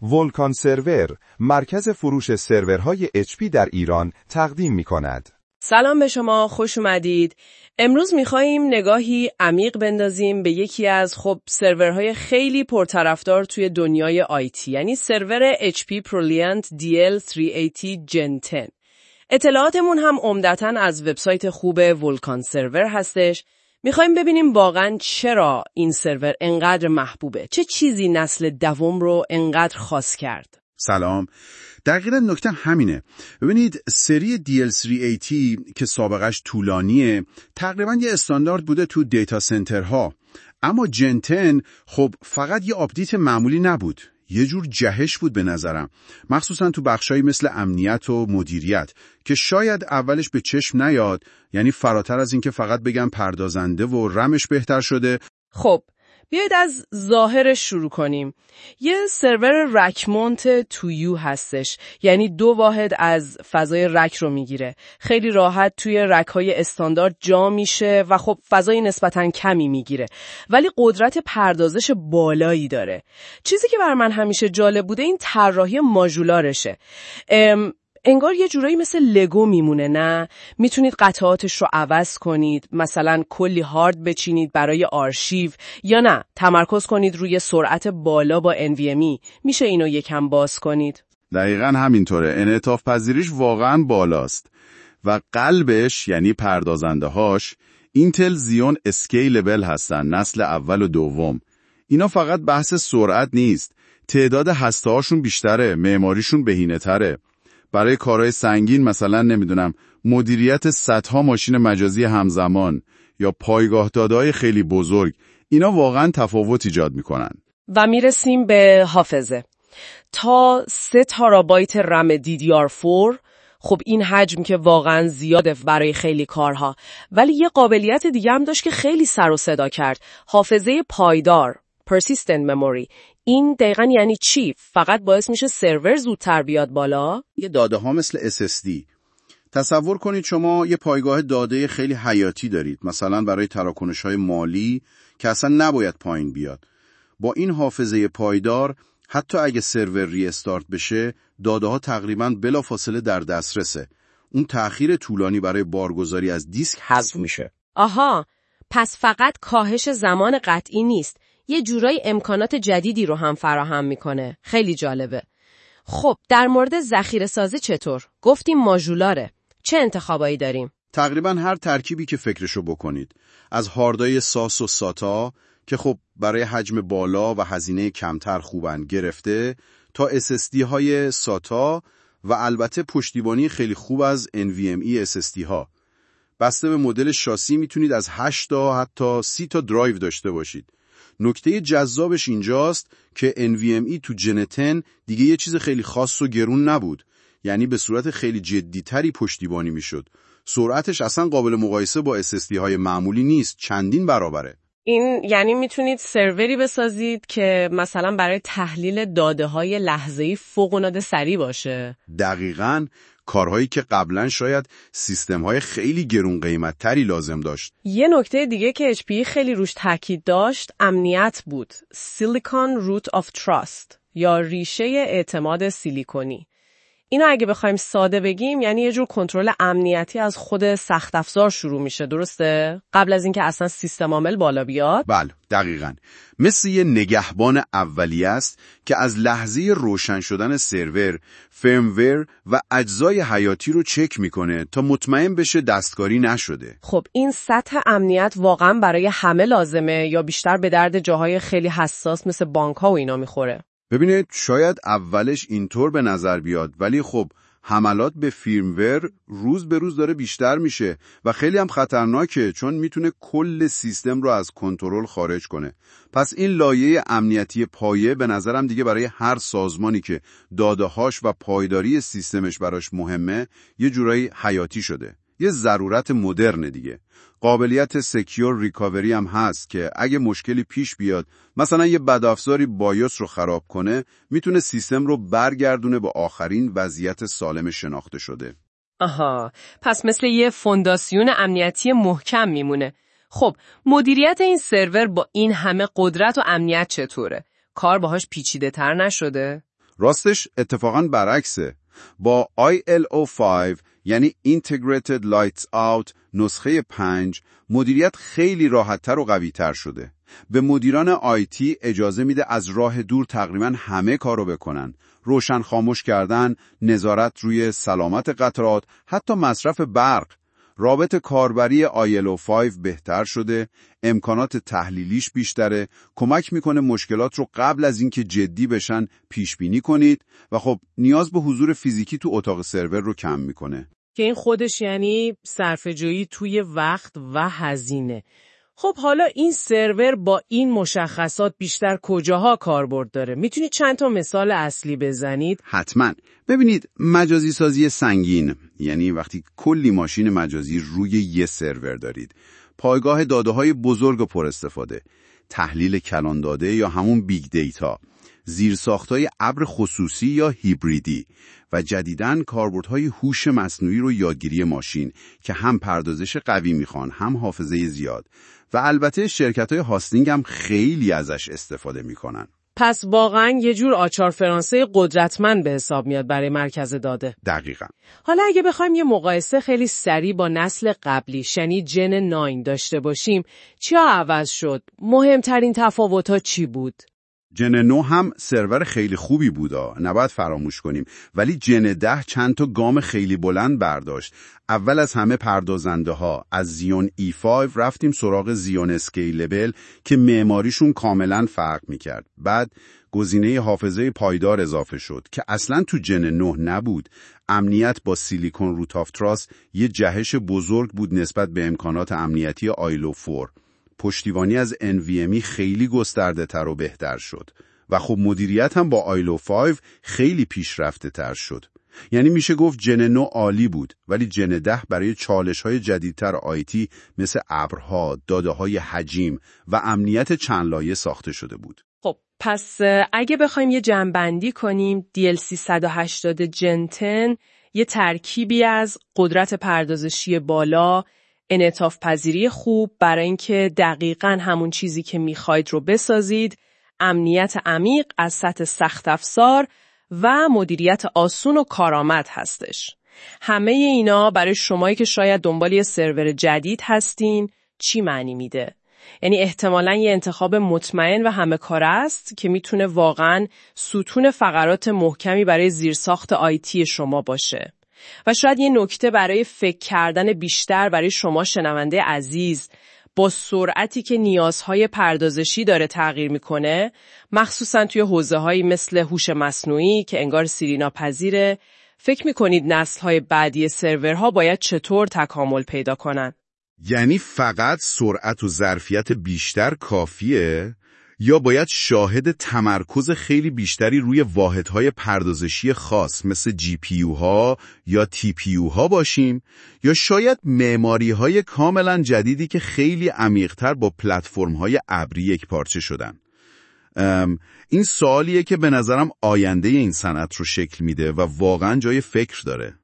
ولکان سرور، مرکز فروش سرورهای HP در ایران تقدیم می‌کند. سلام به شما، خوش اومدید. امروز می‌خوایم نگاهی عمیق بندازیم به یکی از سرورهای خیلی پرطرفدار توی دنیای آیتی، یعنی سرور HP ProLiant DL380 Gen 10. اطلاعاتمون هم عمدتاً از وبسایت خوب ولکان سرور هستش. میخوایم ببینیم واقعاً چرا این سرور انقدر محبوبه. چه چیزی نسل دوم رو انقدر خاص کرد؟ سلام. دقیقاً نکته همینه. ببینید سری DL380 که سابقش طولانیه تقریباً یه استاندارد بوده تو دیتا سنترها، اما جن 10 فقط یه آپدیت معمولی نبود، یه جور جهش بود به نظرم، مخصوصاً تو بخشایی مثل امنیت و مدیریت که شاید اولش به چشم نیاد، یعنی فراتر از این که فقط بگم پردازنده و رمش بهتر شده. بیایید از ظاهرش شروع کنیم. یه سرور رک مونت تویو هستش، یعنی 2 واحد از فضای رک رو میگیره. خیلی راحت توی رک‌های استاندارد جا میشه و فضای نسبتاً کمی میگیره، ولی قدرت پردازش بالایی داره. چیزی که بر من همیشه جالب بوده این طراحی ماژولارشه. انگار یه جورایی مثل لگو میمونه، نه؟ میتونید قطعاتش رو عوض کنید، مثلا کلی هارد بچینید برای آرشیو، یا نه تمرکز کنید روی سرعت بالا با NVMe. میشه اینو یکم باز کنید. دقیقاً همینطوره. انعطاف پذیریش واقعاً بالاست و قلبش یعنی پردازنده هاش اینتل زیون اسکیلبل هستن، نسل اول و دوم. اینا فقط بحث سرعت نیست، تعداد هسته هاشون بیشتره، معماریشون بهینه‌تره. برای کارهای سنگین مثلا مدیریت صدها ماشین مجازی همزمان یا پایگاه داده‌های خیلی بزرگ، اینا واقعا تفاوت ایجاد میکنن. و میرسیم به حافظه. تا 3 ترابایت رم DDR4. این حجم که واقعا زیاده برای خیلی کارها، ولی یه قابلیت دیگه هم داشت که خیلی سر و صدا کرد. حافظه پایدار، Persistent Memory. این دقیقاً یعنی چی؟ فقط باعث میشه سرور زودتر بیاد بالا؟ یه داده ها مثل SSD. تصور کنید شما یه پایگاه داده خیلی حیاتی دارید، مثلا برای تراکنش های مالی که اصلا نباید پایین بیاد. با این حافظه پایدار حتی اگه سرور ری استارت بشه، داده ها تقریباً بلافاصله در دسترسه. اون تأخیر طولانی برای بارگذاری از دیسک حذف میشه. آها، پس فقط کاهش زمان قطعی نیست، یه جورای امکانات جدیدی رو هم فراهم میکنه. خیلی جالبه. در مورد ذخیره سازی چطور؟ گفتیم ماژولاره. چه انتخابایی داریم؟ تقریبا هر ترکیبی که فکرشو بکنید. از هاردای ساس و ساتا که برای حجم بالا و هزینه کمتر خوبن گرفته، تا SSD های ساتا و البته پشتیبانی خیلی خوب از NVMe SSD ها. بسته به مدل شاسی میتونید از 8 تا حتی 30 تا درایو داشته باشید. نکته جذابش اینجاست که NVMe تو جن 10 دیگه یه چیز خیلی خاص و گرون نبود، یعنی به صورت خیلی جدیتری پشتیبانی میشد. سرعتش اصلا قابل مقایسه با SSD های معمولی نیست، چندین برابره. این یعنی میتونید سروری بسازید که مثلا برای تحلیل داده های لحظه‌ای فوق‌العاده سریع باشه. دقیقاً، کارهایی که قبلا شاید سیستم‌های خیلی گرون قیمت تری لازم داشت. یه نکته دیگه که HP خیلی روش تاکید داشت امنیت بود. Silicon Root of Trust یا ریشه اعتماد سیلیکونی. اینو اگه بخوایم ساده بگیم یعنی یه جور کنترل امنیتی از خود سخت افزار شروع میشه، درسته؟ قبل از اینکه اصلا سیستم عامل بالا بیاد. بله، دقیقاً. مثل یه نگهبان اولیه است که از لحظه روشن شدن سرور، فرمور و اجزای حیاتی رو چک میکنه تا مطمئن بشه دستکاری نشده. این سطح امنیت واقعاً برای همه لازمه یا بیشتر به درد جاهای خیلی حساس مثل بانک‌ها و اینا میخوره؟ ببینید، شاید اولش اینطور به نظر بیاد، ولی حملات به فیرمور روز به روز داره بیشتر میشه و خیلی هم خطرناکه، چون میتونه کل سیستم رو از کنترل خارج کنه. پس این لایه امنیتی پایه به نظرم دیگه برای هر سازمانی که داده‌هاش و پایداری سیستمش براش مهمه یه جورایی حیاتی شده. یه ضرورت مدرن دیگه. قابلیت سکیور ریکاوری هم هست که اگه مشکلی پیش بیاد، مثلا یه بدافزاری بایوس رو خراب کنه، میتونه سیستم رو برگردونه به آخرین وضعیت سالم شناخته شده. آها، پس مثل یه فونداسیون امنیتی محکم میمونه. مدیریت این سرور با این همه قدرت و امنیت چطوره؟ کار باهاش پیچیده تر نشده؟ راستش اتفاقاً برعکسه. با ILO5 یعنی Integrated Lights Out نسخه 5 مدیریت خیلی راحت‌تر و قوی‌تر شده. به مدیران آیتی اجازه میده از راه دور تقریباً همه کارو بکنن. روشن خاموش کردن، نظارت روی سلامت قطرات، حتی مصرف برق. رابط کاربری ILO5 بهتر شده، امکانات تحلیلیش بیشتره، کمک میکنه مشکلات رو قبل از اینکه جدی بشن پیش بینی کنید و خب نیاز به حضور فیزیکی تو اتاق سرور رو کم میکنه. که این خودش یعنی صرفه‌جویی توی وقت و هزینه. خب حالا این سرور با این مشخصات بیشتر کجاها کاربرد داره؟ میتونید چند تا مثال اصلی بزنید؟ حتما. ببینید مجازی سازی سنگین، یعنی وقتی کلی ماشین مجازی روی یه سرور دارید، پایگاه داده‌های بزرگ و پر استفاده، تحلیل کلان داده یا همون بیگ دیتا، زیرساخت‌های ابر خصوصی یا هیبریدی و جدیداً کاربردهای هوش مصنوعی رو یادگیری ماشین که هم پردازش قوی میخوان هم حافظه زیاد و البته شرکت‌های هاستینگ هم خیلی ازش استفاده میکنن. پس واقعاً یه جور آچار فرانسه قدرتمند به حساب میاد برای مرکز داده. دقیقاً. حالا اگه بخوایم یه مقایسه خیلی سریع با نسل قبلی یعنی جن 9 داشته باشیم، چیا عوض شد؟ مهمترین تفاوت‌ها چی بود؟ جن 9 هم سرور خیلی خوبی بودا، نباید فراموش کنیم، ولی جن 10 چند تا گام خیلی بلند برداشت. اول از همه پردازنده ها، از زیون E5 رفتیم سراغ زیون اسکیلبل که معماریشون کاملا فرق میکرد. بعد گزینه حافظه پایدار اضافه شد که اصلا تو جن 9 نبود. امنیت با سیلیکون روت آف تراست یه جهش بزرگ بود نسبت به امکانات امنیتی آیلو 4. پشتیبانی از NVMe خیلی گسترده تر و بهتر شد و خب مدیریت هم با آیلو 5 خیلی پیشرفته تر شد. یعنی میشه گفت جن 9 عالی بود ولی جن 10 برای چالش‌های جدیدتر آیتی مثل ابرها، داده‌های حجیم و امنیت چند لایه ساخته شده بود. خب پس اگه بخوایم یه جمع‌بندی کنیم، DLC 180 جن 10 یه ترکیبی از قدرت پردازشی بالا، انعطاف پذیری خوب برای اینکه دقیقاً همون چیزی که میخواید رو بسازید، امنیت عمیق از سطح سخت افزار و مدیریت آسون و کارآمد هستش. همه اینا برای شمایی که شاید دنبال یه سرور جدید هستین چی معنی میده؟ یعنی احتمالاً یه انتخاب مطمئن و همه کاره است که میتونه واقعاً ستون فقرات محکمی برای زیرساخت آیتی شما باشه. و شاید یه نکته برای فکر کردن بیشتر برای شما شنونده عزیز، با سرعتی که نیازهای پردازشی داره تغییر میکنه، مخصوصا توی حوزه‌هایی مثل هوش مصنوعی که انگار سیری‌ناپذیره، فکر میکنید نسل‌های بعدی سرورها باید چطور تکامل پیدا کنن؟ یعنی فقط سرعت و ظرفیت بیشتر کافیه؟ یا باید شاهد تمرکز خیلی بیشتری روی واحدهای پردازشی خاص مثل GPU ها یا TPU ها باشیم؟ یا شاید معماری های کاملا جدیدی که خیلی عمیق‌تر با پلتفرم های ابری یک پارچه شدن؟ این سوالیه که به نظرم آینده این صنعت رو شکل میده و واقعا جای فکر داره.